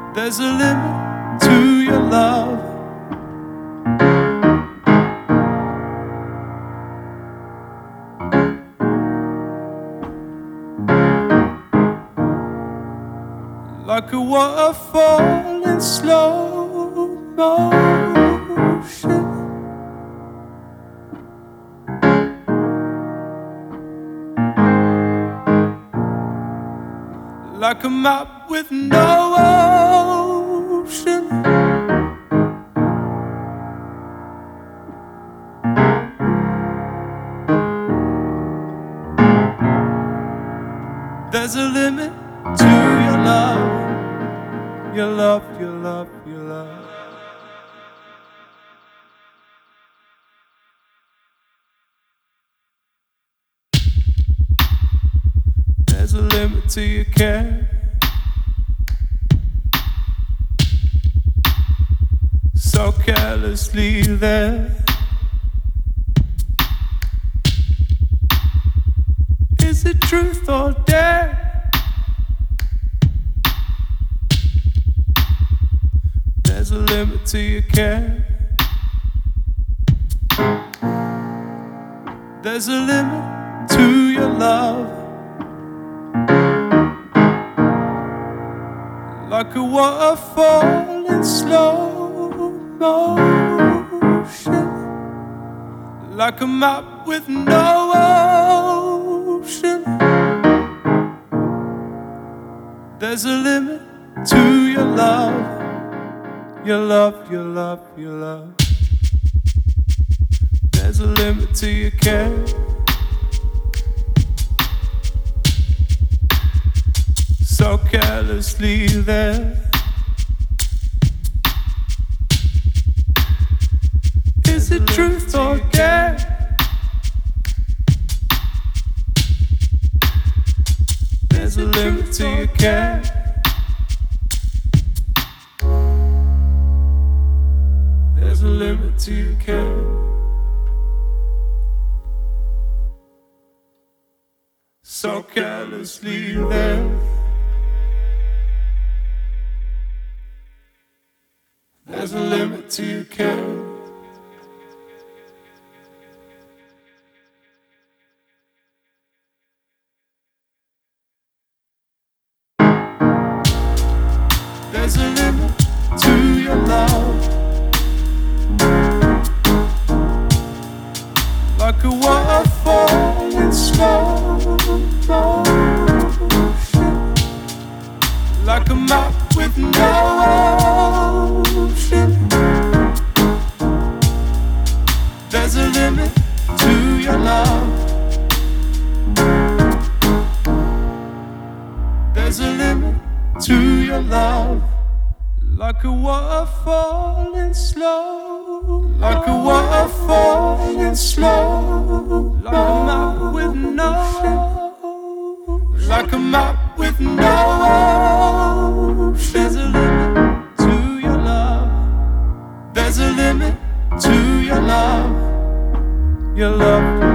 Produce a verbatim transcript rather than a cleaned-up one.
There's a limit to your love. Like a waterfall in slow motion, like a map with no ocean. There's a limit to your love. Your love, your love, your love. There's a limit to your care. So carelessly there. Is it truth or dare? There's a limit to your care. There's a limit to your love. Like a waterfall in slow motion, like a map with no ocean. There's a limit to your love. Your love, your love, your love. There's a limit to your care. So carelessly there. Is it truth or dare? There's a limit to your care. There's a limit to your care. So carelessly there. There's a limit to your care. There's a limit to your love. Like a waterfall in slow motion, like a map with no ocean. There's a limit to your love. There's a limit to your love. Like a waterfall in slow, like a waterfall in slow, like a map with no, like a map with no ocean. There's a limit to your love. There's a limit to your love. Your love.